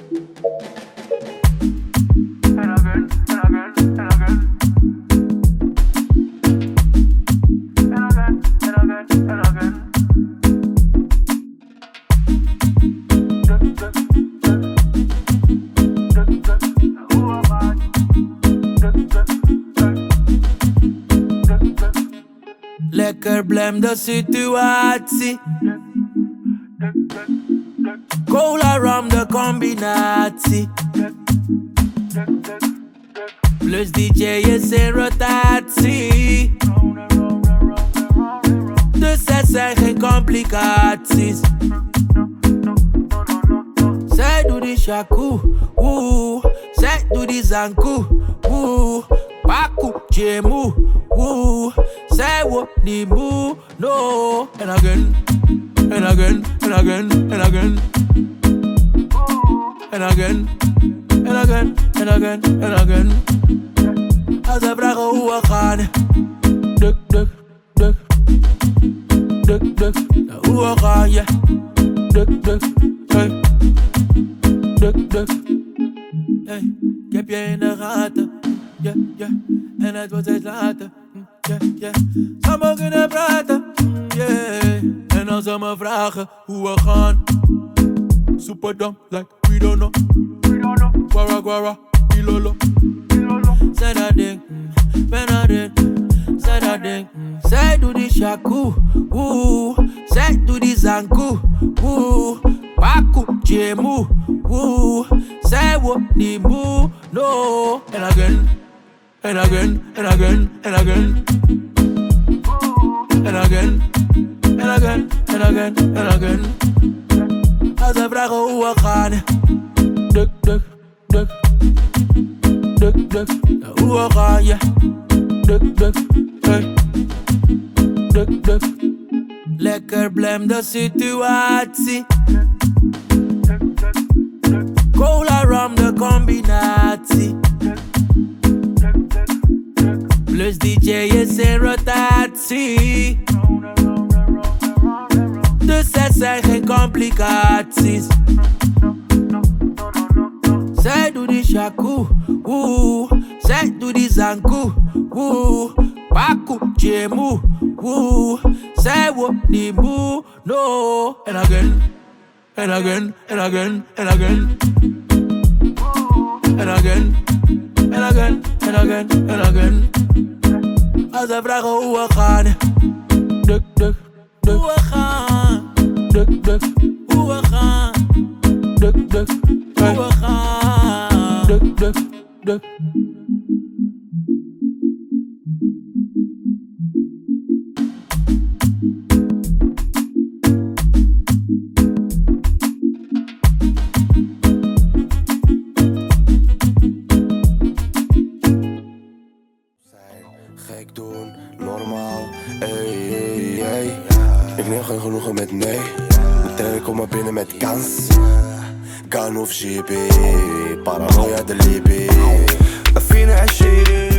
Lekker blem de situatie. Cola rum de combinatie. Plus DJ is in rotatie. Dus er zijn geen complicaties. Zij doet die shaku, woe. Zij doet die zanku, woe. Paku, jemu, woe. Zij wordt niet moe, no. And again, and again, and again, and again. And again, and again, and again, and again. Als ze vragen hoe we gaan, duk, duk, duk. Duk, duk, hoe we gaan, yeah. Duk, duk, hey. Duk, duk, hey. Ik heb je in de gaten, yeah, yeah. En het wordt steeds later, yeah, yeah. Samen kunnen praten, yeah. En als ze me vragen hoe we gaan, super dumb, like we don't know. Guara, guara, ilolo. Zij dat ding, ben dat ding. Zij dat ding, zij doet die shaku, woe. Zij doet die zanku, woe. Paku, jemu, woe. Zij wordt niet moe, no. And again, and again, and again, and again. And again, and again, and again, and again. Als ze vragen hoe we gaan, duk, duk, duk. Duk, duk, hoe we gaan, yeah. Duk, duk, hey. Duk, duk. Lekker blem de situatie. Cola rum de combinatie. Plus DJ is in rotatie. Dus er zijn geen complicaties. Zij doet die shaku, woe. Zij doet die zanku, woe. Paku, jemu, woe. Zij wordt niet moe, no. And again, and again, and again, and again. And again, and again, and again, and again. Als ze vragen hoe we gaan, duk, duk, duk. Hoe we gaan, duk, duk. Hoe we gaan, duk, duk. Hoe we gaan, duk, duk, duk. Gek doen, normaal, ey, ey, ey. Ik neem geen genoegen met nee. Meteen kom maar binnen met kans. Gun of shippy, paranoia de lippie. Afine en shady.